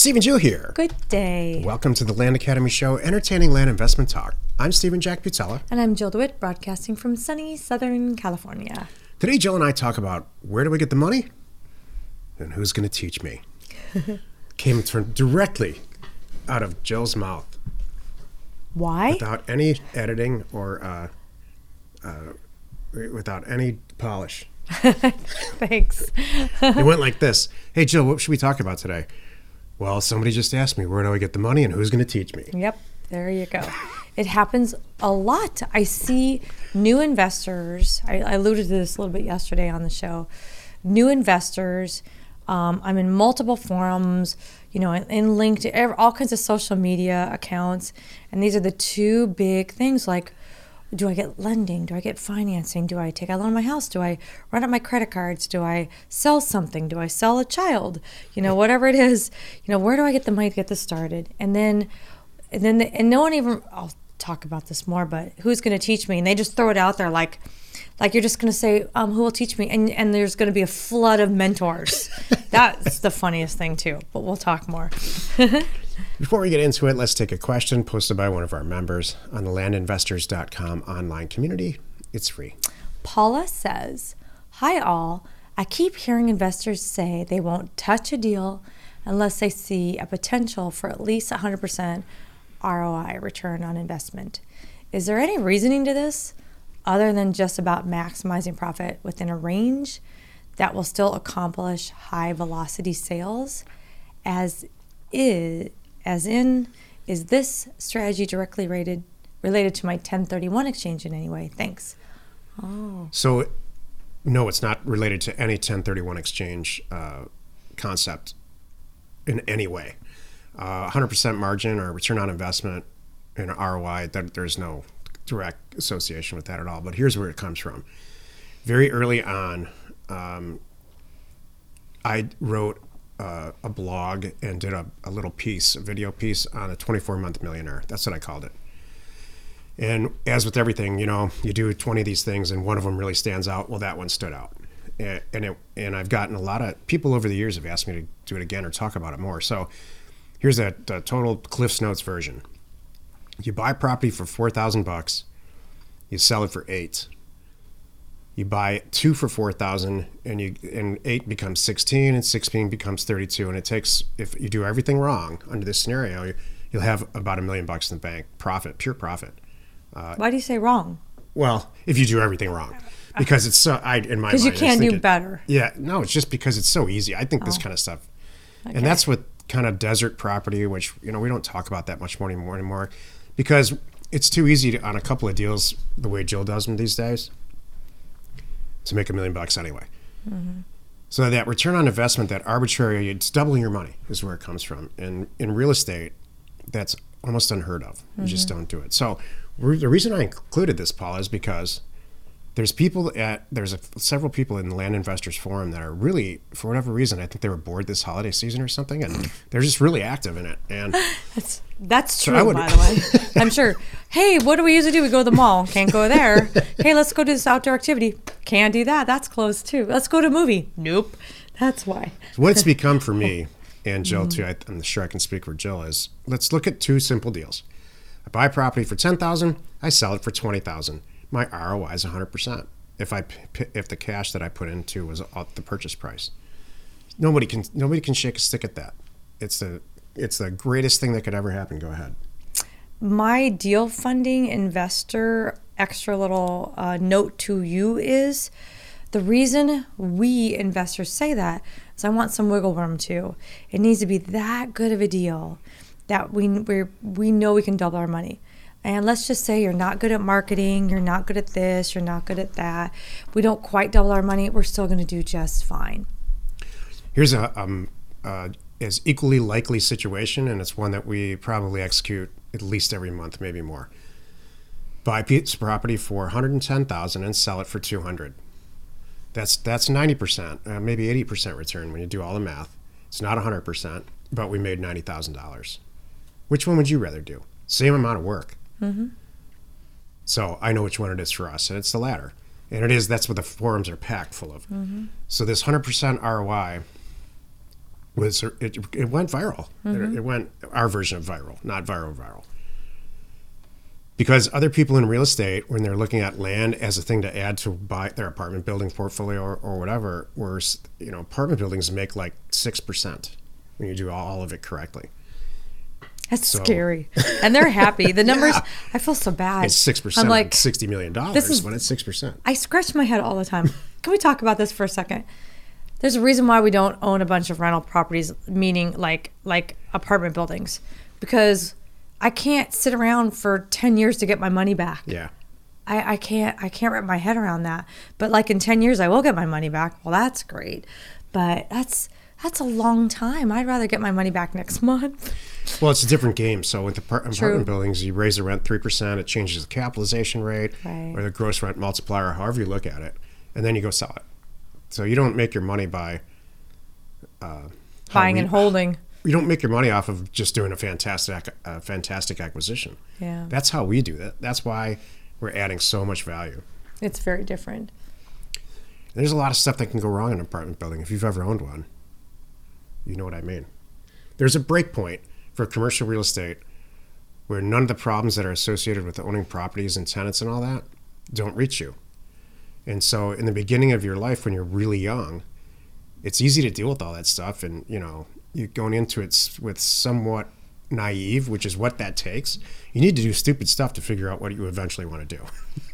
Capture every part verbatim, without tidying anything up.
Steve and Jill here. Good day. Welcome to the Land Academy Show, entertaining land investment talk. I'm Stephen Jack Butella. And I'm Jill DeWitt, broadcasting from sunny Southern California. Today, Jill and I talk about where do we get the money and who's going to teach me. Came from directly out of Jill's mouth. Why? Without any editing or uh, uh, without any polish. Thanks. It went like this. Hey, Jill, what should we talk about today? Well, somebody just asked me, where do I get the money and who's going to teach me? Yep, there you go. It happens a lot. I see new investors. I, I alluded to this a little bit yesterday on the show. New investors. Um, I'm in multiple forums, you know, in, in linked to every, all kinds of social media accounts. And these are the two big things, like, do I get lending? Do I get financing? Do I take out a loan on my house? Do I run up my credit cards? Do I sell something? Do I sell a child? You know, whatever it is, you know, where do I get the money to get this started? And then, and then, the, and no one even, I'll talk about this more, but who's going to teach me? And they just throw it out there like, like you're just going to say, um, who will teach me? And and there's going to be a flood of mentors. That's the funniest thing too, but we'll talk more. Before we get into it, let's take a question posted by one of our members on the land investors dot com online community. It's free. Paula says, hi all. I keep hearing investors say they won't touch a deal unless they see a potential for at least one hundred percent R O I, return on investment. Is there any reasoning to this other than just about maximizing profit within a range that will still accomplish high velocity sales? As is, as in, is this strategy directly rated, related to my ten thirty-one exchange in any way? Thanks. Oh. So, no, it's not related to any ten thirty-one exchange uh, concept in any way. Uh, one hundred percent margin or return on investment in R O I, that there's no direct association with that at all. But here's where it comes from. Very early on, um, I wrote uh, a blog and did a, a little piece, a video piece on a twenty-four month millionaire. That's what I called it. And as with everything, you know, you do twenty of these things and one of them really stands out. Well, that one stood out. And, and, it, and I've gotten a lot of people over the years have asked me to do it again or talk about it more. So here's a, a total Cliff's Notes version. You buy property for four thousand bucks, you sell it for eight. You buy two for four thousand, and you and eight becomes sixteen, and sixteen becomes thirty-two. And it takes, if you do everything wrong under this scenario, you, you'll have about a million bucks in the bank, profit, pure profit. Uh, Why do you say wrong? Well, if you do everything wrong, because it's so. I in my because mind, you can do it, better. Yeah, no, it's just because it's so easy. I think oh. this kind of stuff, okay. and that's with kind of desert property, which you know we don't talk about that much more anymore anymore. Because it's too easy to, on a couple of deals, the way Jill does them these days, to make a million bucks anyway. Mm-hmm. So that return on investment, that arbitrary, it's doubling your money is where it comes from. And in real estate, that's almost unheard of. You mm-hmm. just don't do it. So the reason I included this, Paul, is because there's people at, there's a, several people in the Land Investors Forum that are really, for whatever reason, I think they were bored this holiday season or something, and they're just really active in it. And that's that's so true, would, by the way. I'm sure. Hey, what do we usually do? We go to the mall. Can't go there. Hey, let's go do this outdoor activity. Can't do that. That's closed too. Let's go to a movie. Nope. That's why. What it's become for me, and Jill too, I, I'm sure I can speak for Jill, is let's look at two simple deals. I buy property for ten thousand dollars, I sell it for twenty thousand dollars. My R O I is one hundred percent. If I if the cash that I put into was the purchase price, nobody can nobody can shake a stick at that. It's the it's the greatest thing that could ever happen. Go ahead. My deal funding investor extra little uh, note to you is the reason we investors say that is I want some wiggle room too. It needs to be that good of a deal that we we we know we can double our money. And let's just say you're not good at marketing, you're not good at this, you're not good at that. We don't quite double our money, we're still going to do just fine. Here's a um, uh, as equally likely situation, and it's one that we probably execute at least every month, maybe more. Buy a piece of property for one hundred ten thousand dollars and sell it for two hundred thousand dollars. That's that's ninety percent, uh, maybe eighty percent return when you do all the math. It's not one hundred percent, but we made ninety thousand dollars. Which one would you rather do? Same amount of work. Mm-hmm. So I know which one it is for us, and it's the latter. And it is, that's what the forums are packed full of. Mm-hmm. So this one hundred percent R O I was it, it went viral. Mm-hmm. It, it went our version of viral, not viral viral. Because other people in real estate, when they're looking at land as a thing to add to buy their apartment building portfolio or, or whatever, where you know apartment buildings make like six percent when you do all of it correctly. That's so scary, and they're happy. The numbers, yeah. I feel so bad. It's six percent. I'm like sixty million dollars. This is when it's six percent. I scratch my head all the time. Can we talk about this for a second? There's a reason why we don't own a bunch of rental properties, meaning like like apartment buildings, because I can't sit around for ten years to get my money back. Yeah. I, I can't I can't wrap my head around that. But like in ten years I will get my money back. Well, that's great. But that's that's a long time. I'd rather get my money back next month. Well, it's a different game. So with apartment True. buildings, you raise the rent three percent, it changes the capitalization rate right. or the gross rent multiplier, however you look at it, and then you go sell it. So you don't make your money by uh, buying we, and holding. You don't make your money off of just doing a fantastic, uh, fantastic acquisition. Yeah, that's how we do that. That's why we're adding so much value. It's very different. There's a lot of stuff that can go wrong in an apartment building. If you've ever owned one, you know what I mean. There's a break point for commercial real estate where none of the problems that are associated with owning properties and tenants and all that don't reach you. And so in the beginning of your life, when you're really young, it's easy to deal with all that stuff. And, you know, you're going into it with somewhat naive, which is what that takes. You need to do stupid stuff to figure out what you eventually want to do.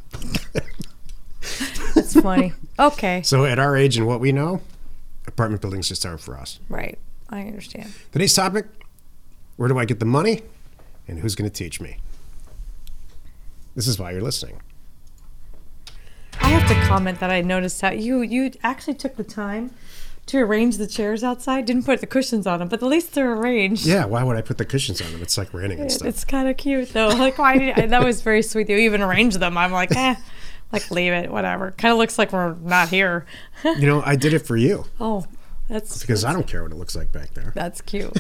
That's funny. Okay. So at our age and what we know, apartment buildings just aren't for us. Right. I understand. Today's topic, where do I get the money and who's going to teach me? This is why you're listening. I have to comment that I noticed how you you actually took the time to arrange the chairs outside. Didn't put the cushions on them, but at least they're arranged. Yeah, why would I put the cushions on them? It's like raining and stuff. It's kind of cute though. Like why did I, that was very sweet. You even arranged them. I'm like, eh, like leave it, whatever. Kind of looks like we're not here. You know, I did it for you. Oh, that's because that's, I don't care what it looks like back there. That's cute.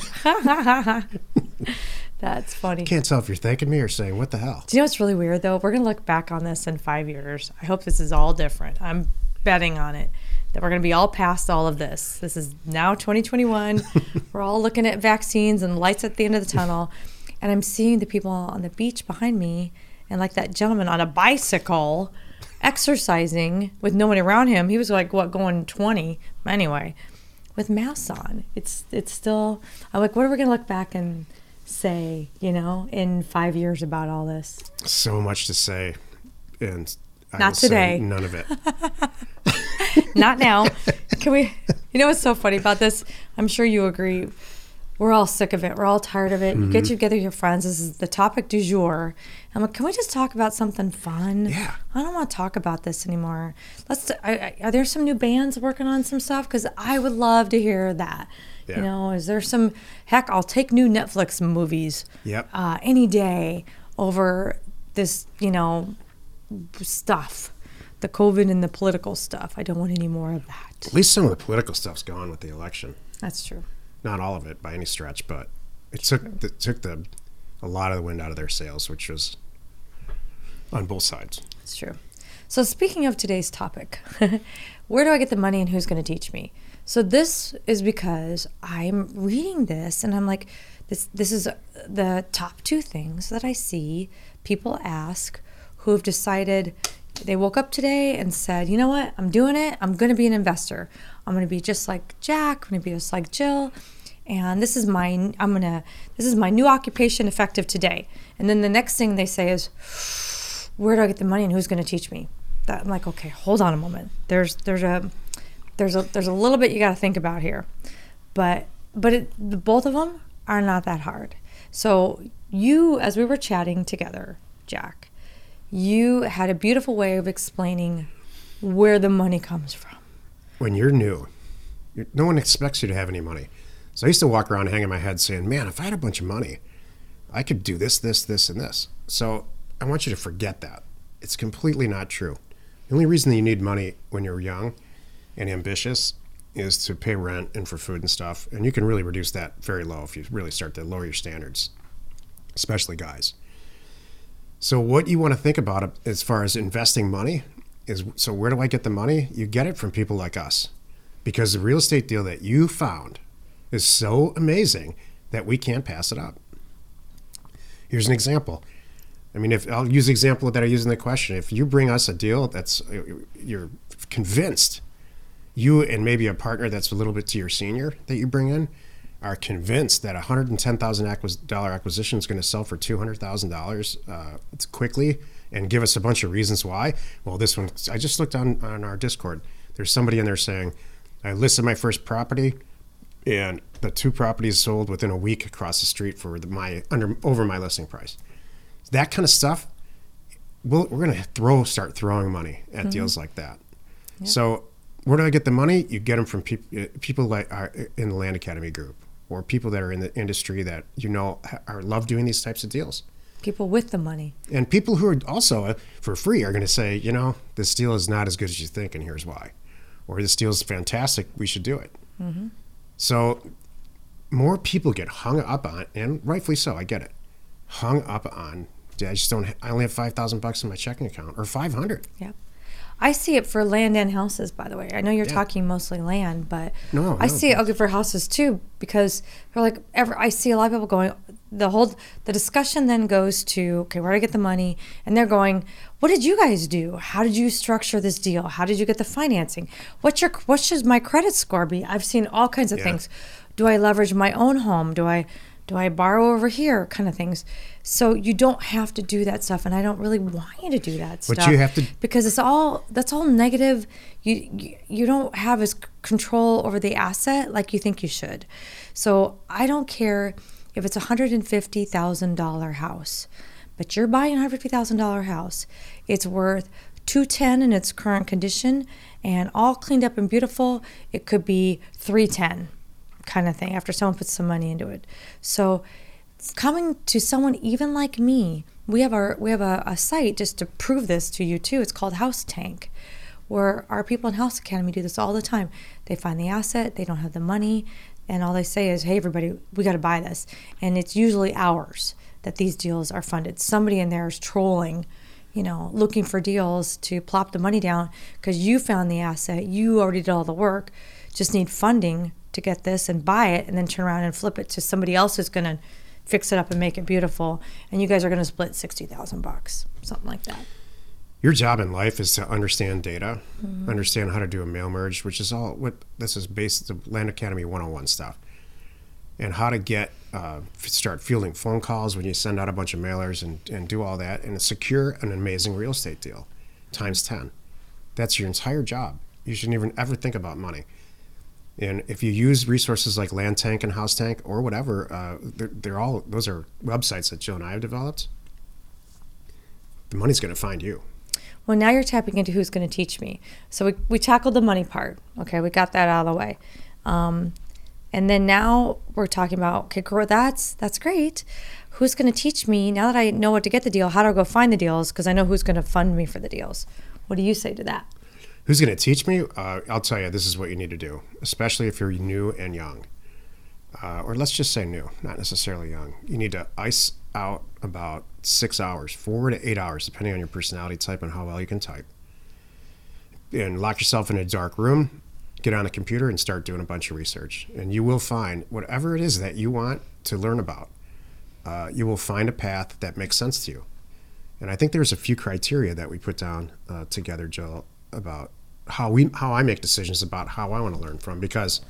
That's funny. Can't tell if you're thanking me or saying, what the hell? Do you know what's really weird, though? We're going to look back on this in five years. I hope this is all different. I'm betting on it, that we're going to be all past all of this. This is now twenty twenty-one. We're all looking at vaccines and lights at the end of the tunnel. And I'm seeing the people on the beach behind me and like that gentleman on a bicycle exercising with no one around him. He was like, what, going twenty? Anyway, with masks on. It's, it's still, I'm like, what are we going to look back and say, you know, in five years about all this? So much to say, and I not today. None of it. Not now. Can we? You know what's so funny about this? I'm sure you agree. We're all sick of it. We're all tired of it. Mm-hmm. You get together with your friends. This is the topic du jour. I'm like, can we just talk about something fun? Yeah. I don't want to talk about this anymore. Let's. I, I, are there some new bands working on some stuff? Because I would love to hear that. Yeah. You know, is there some, heck, I'll take new Netflix movies yep. uh, any day over this, you know, stuff, the COVID and the political stuff. I don't want any more of that. At least some of the political stuff's gone with the election. That's true. Not all of it by any stretch, but it took the, it took the a lot of the wind out of their sails, which was on both sides. That's true. So speaking of today's topic, where do I get the money and who's going to teach me? So this is because I'm reading this and I'm like, this this is the top two things that I see people ask who have decided, they woke up today and said, you know what, I'm doing it. I'm going to be an investor. I'm going to be just like Jack. I'm going to be just like Jill. And this is my, I'm going to, this is my new occupation effective today. And then the next thing they say is, where do I get the money and who's going to teach me? That, I'm like, okay, hold on a moment. There's, there's a, There's a there's a little bit you got to think about here, but but it, the, both of them are not that hard. So you, as we were chatting together, Jack, you had a beautiful way of explaining where the money comes from. When you're new, you're, no one expects you to have any money. So I used to walk around hanging my head saying, man, if I had a bunch of money, I could do this, this, this, and this. So I want you to forget that. It's completely not true. The only reason that you need money when you're young and ambitious is to pay rent and for food and stuff. And you can really reduce that very low if you really start to lower your standards, especially guys. So what you want to think about as far as investing money is, so where do I get the money? You get it from people like us. Because the real estate deal that you found is so amazing that we can't pass it up. Here's an example. I mean, if I'll use the example that I use in the question. If you bring us a deal that's, you're convinced, you and maybe a partner that's a little bit to your senior that you bring in are convinced that a one hundred ten thousand dollars acquisition is going to sell for two hundred thousand dollars uh, quickly, and give us a bunch of reasons why. Well, this one, I just looked on, on our Discord. There's somebody in there saying, I listed my first property, and the two properties sold within a week across the street for the, my under over my listing price. That kind of stuff, we'll, we're going to throw start throwing money at mm-hmm. deals like that. Yep. So where do I get the money? You get them from peop- people like are in the Land Academy group, or people that are in the industry that you know are love doing these types of deals. People with the money. And people who are also, uh, for free, are going to say, you know, this deal is not as good as you think, and here's why. Or this deal is fantastic, we should do it. Mm-hmm. So more people get hung up on, and rightfully so, I get it, hung up on, I just don't, I only have five thousand bucks in my checking account, or five hundred. Yeah. I see it for land and houses, by the way. I know you're yeah. talking mostly land, but no, I no. see it okay for houses too, because they're like, every, I see a lot of people going, the whole, the discussion then goes to, okay, where do I get the money? And they're going, what did you guys do? How did you structure this deal? How did you get the financing? What's your, what should my credit score be? I've seen all kinds of yeah. things. Do I leverage my own home? Do I, do I borrow over here? Kind of things. So you don't have to do that stuff, and I don't really want you to do that but stuff. But you have to, because it's all that's all negative. You, you you don't have as control over the asset like you think you should. So I don't care if it's a hundred and fifty thousand dollar house, but you're buying a hundred fifty thousand dollar house. It's worth two ten in its current condition, and all cleaned up and beautiful. It could be three ten, kind of thing, after someone puts some money into it. So coming to someone even like me, we have our we have a, a site just to prove this to you too. It's called House Tank, where our people in House Academy do this all the time. They find the asset, they don't have the money, and all they say is, hey, everybody, we got to buy this. And it's usually ours that these deals are funded. Somebody in there is trolling, you know, looking for deals to plop the money down because you found the asset, you already did all the work, just need funding to get this and buy it, and then turn around and flip it to somebody else who's going to fix it up and make it beautiful, and you guys are going to split sixty thousand bucks, something like that. Your job in life is to understand data, mm-hmm. understand how to do a mail merge, which is all what this is based the Land Academy one oh one stuff, and how to get uh, start fielding phone calls when you send out a bunch of mailers, and, and do all that, and secure an amazing real estate deal times ten. That's your entire job. You shouldn't even ever think about money. And if you use resources like Land Tank and House Tank or whatever, uh, they're, they're all, those are websites that Jill and I have developed. The money's going to find you. Well, now you're tapping into who's going to teach me. So we, we tackled the money part. Okay, we got that out of the way. Um, and then now we're talking about, okay, girl, that's, that's great. Who's going to teach me, now that I know what to get the deal, how do I go find the deals? Because I know who's going to fund me for the deals. What do you say to that? Who's going to teach me? Uh, I'll tell you, this is what you need to do, especially if you're new and young. Uh, or let's just say new, not necessarily young. You need to ice out about six hours, four to eight hours, depending on your personality type and how well you can type. And lock yourself in a dark room, get on a computer, and start doing a bunch of research. And you will find whatever it is that you want to learn about. Uh, you will find a path that makes sense to you. And I think there's a few criteria that we put down uh, together, Jill, about how we how I make decisions about how I want to learn from, because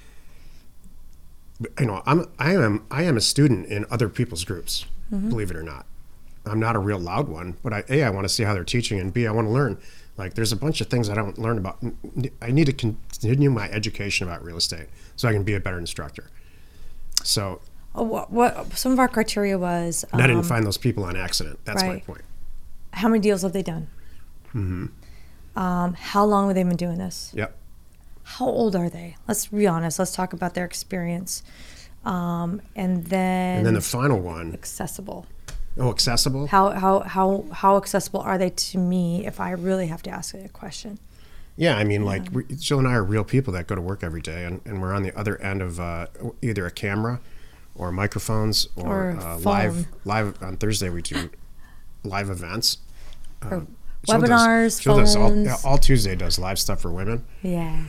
you know I'm I am I am a student in other people's groups, mm-hmm. believe it or not. I'm not a real loud one, but I a I want to see how they're teaching, and b I want to learn. Like there's a bunch of things I don't learn about. I need to continue my education about real estate so I can be a better instructor. So oh, what, what some of our criteria was and um, I didn't find those people on accident. That's right. my point. How many deals have they done? Mm-hmm. Um, how long have they been doing this? Yep. How old are they? Let's be honest. Let's talk about their experience. Um, and then and then the final one. Accessible. Oh, accessible? How how how how accessible are they to me if I really have to ask a question? Yeah, I mean, like, we, Jill and I are real people that go to work every day, and, and we're on the other end of uh, either a camera or microphones or, or uh, live. Live on Thursday, we do live events. Or uh, webinars, Jill does, Jill phones. does all, all Tuesday does live stuff for women. Yeah.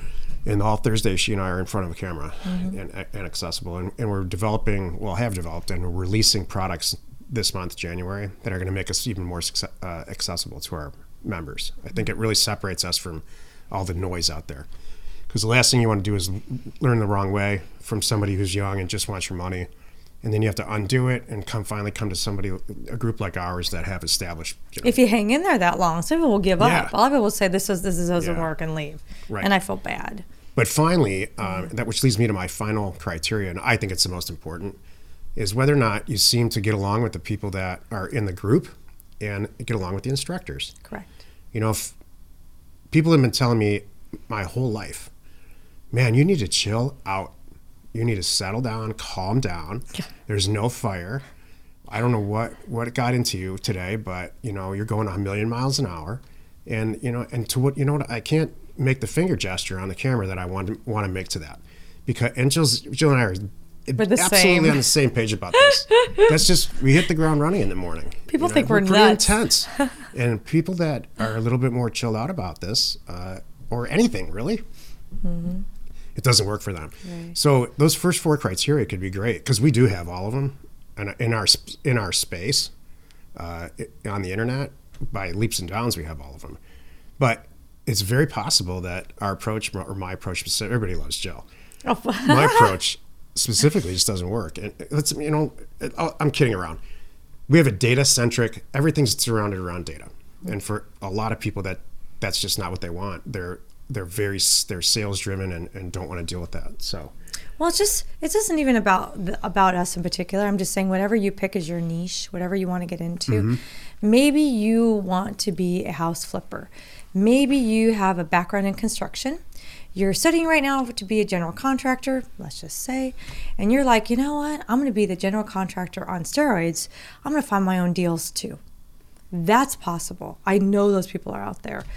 And all Thursday, she and I are in front of a camera mm-hmm. and, and accessible. And, and we're developing, well, have developed, and we're releasing products this month, January, that are going to make us even more success, uh, accessible to our members. I think it really separates us from all the noise out there. Because the last thing you want to do is learn the wrong way from somebody who's young and just wants your money. And then you have to undo it and come finally come to somebody, a group like ours that have established. You know, if you hang in there that long, some people will give yeah. up. A lot of people will say this is this is, doesn't yeah. work and leave. Right. And I feel bad. But finally, uh, that which leads me to my final criteria, and I think it's the most important, is whether or not you seem to get along with the people that are in the group and get along with the instructors. Correct. You know, if people have been telling me my whole life, man, you need to chill out. You need to settle down, calm down. There's no fire. I don't know what, what got into you today, but, you know, you're going a million miles an hour. And, you know, and to what, you know what, I can't make the finger gesture on the camera that I want to, want to make to that. Because, and Jill's, Jill and I are we're absolutely same. on the same page about this. That's just, we hit the ground running in the morning. People you know, think we're, we're pretty nuts. intense. And people that are a little bit more chilled out about this, uh, or anything really, mm-hmm. it doesn't work for them. Right. So those first four criteria could be great because we do have all of them in, in our in our space uh, on the internet. By leaps and bounds, we have all of them. But it's very possible that our approach, or my approach, everybody loves Jill. Oh. My approach specifically just doesn't work. And let's, you know, I'm kidding around. We have a data-centric, everything's surrounded around data. And for a lot of people, that that's just not what they want. They're they're very they're sales driven and, and don't want to deal with that. So, well, it's just it isn't even about the, about us in particular. I'm just saying whatever you pick as your niche, whatever you want to get into. Mm-hmm. Maybe you want to be a house flipper. Maybe you have a background in construction. You're studying right now to be a general contractor, let's just say, and you're like, you know what? I'm going to be the general contractor on steroids. I'm going to find my own deals too. That's possible. I know those people are out there.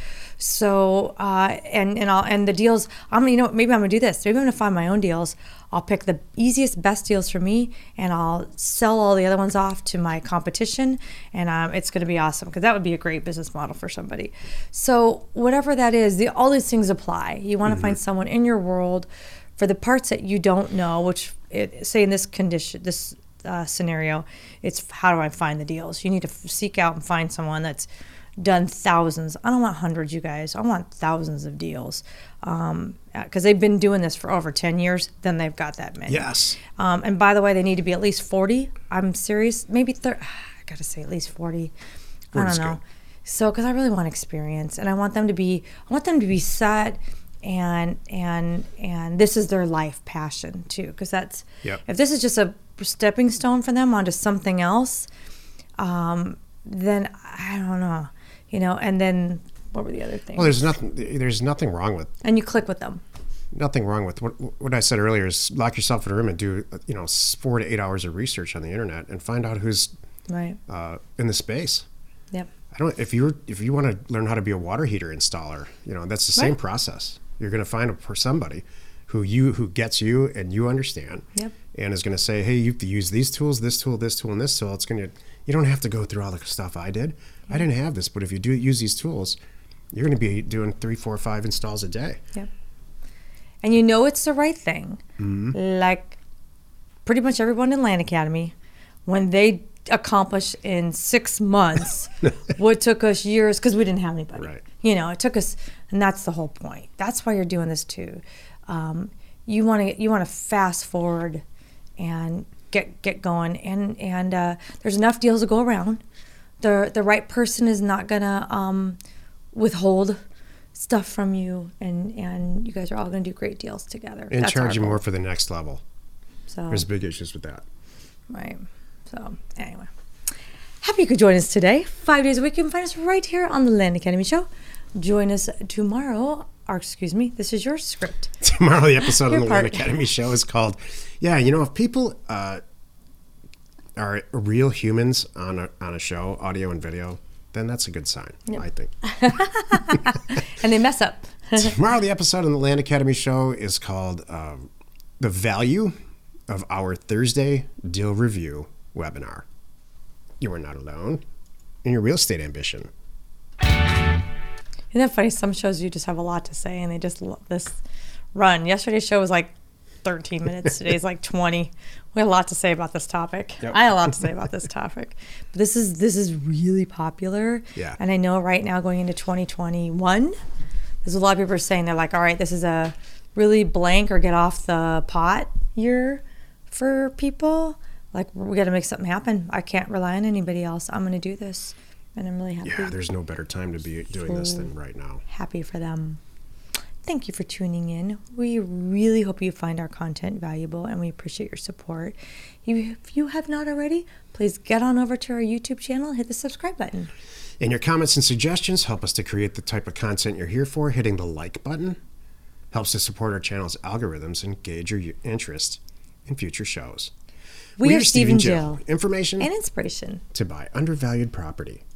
So, uh, and and I'll and the deals. I'm you know maybe I'm gonna do this. Maybe I'm gonna find my own deals. I'll pick the easiest, best deals for me, and I'll sell all the other ones off to my competition, and um, it's gonna be awesome because that would be a great business model for somebody. So whatever that is, the, all these things apply. You want to mm-hmm. find someone in your world for the parts that you don't know. Which, it, say in this condition, this uh, scenario, it's how do I find the deals? You need to f- seek out and find someone that's done thousands. I don't want hundreds, you guys. I want thousands of deals. Um, because they've been doing this for over ten years, then they've got that many. Yes. Um, and by the way, they need to be at least forty. I'm serious. Maybe thirty. I got to say at least forty. I don't know. Good. So, because I really want experience, and I want them to be, I want them to be set, and and and this is their life passion too. Because that's, yep. if this is just a stepping stone for them onto something else, um, then I don't know. You know, and then what were the other things? Well, there's nothing. There's nothing wrong with. And you click with them. Nothing wrong with what what I said earlier is lock yourself in a room and do you know four to eight hours of research on the internet and find out who's right uh, in the space. Yep. I don't. If you if you want to learn how to be a water heater installer, you know that's the same right. process. You're going to find a, for somebody who you who gets you and you understand. Yep. And is going to say, hey, you have to use these tools, this tool, this tool, and this tool. It's going to. You don't have to go through all the stuff I did. I didn't have this, but if you do use these tools, you're going to be doing three, four, five installs a day. Yep. And you know it's the right thing. Mm-hmm. Like pretty much everyone in Land Academy, when they accomplish in six months what took us years, because we didn't have anybody. Right. You know, it took us, and that's the whole point. That's why you're doing this too. Um, you want to you want to fast forward and get get going, and and uh, there's enough deals to go around. The the right person is not gonna um, withhold stuff from you, and, and you guys are all gonna do great deals together. And That's charge you goal. more for the next level. So there's big issues with that. Right. So anyway, happy you could join us today. Five days a week, you can find us right here on the Land Academy Show. Join us tomorrow. Or excuse me, this is your script. Tomorrow, the episode on the part. Land Academy Show is called, yeah, you know, if people uh, are real humans on a, on a show, audio and video, then that's a good sign, yep. I think. And they mess up. Tomorrow, the episode on the Land Academy Show is called uh, The Value of Our Thursday Deal Review Webinar. You are not alone in your real estate ambition. Isn't that funny? Some shows you just have a lot to say and they just this run. Yesterday's show was like thirteen minutes. Today's like twenty. We have a lot to say about this topic. Yep. I have a lot to say about this topic. But this is this is really popular. Yeah. And I know right now going into twenty twenty-one, there's a lot of people are saying they're like, all right, this is a really blank or get off the pot year for people. Like, we got to make something happen. I can't rely on anybody else. I'm going to do this. And I'm really happy. Yeah, there's no better time to be doing this than right now. Happy for them. Thank you for tuning in. We really hope you find our content valuable, and we appreciate your support. If you have not already, please get on over to our YouTube channel and hit the subscribe button. And your comments and suggestions help us to create the type of content you're here for. Hitting the like button helps to support our channel's algorithms and gauge your interest in future shows. We, we are Steve and Jill. Jill. Information and inspiration to buy undervalued property.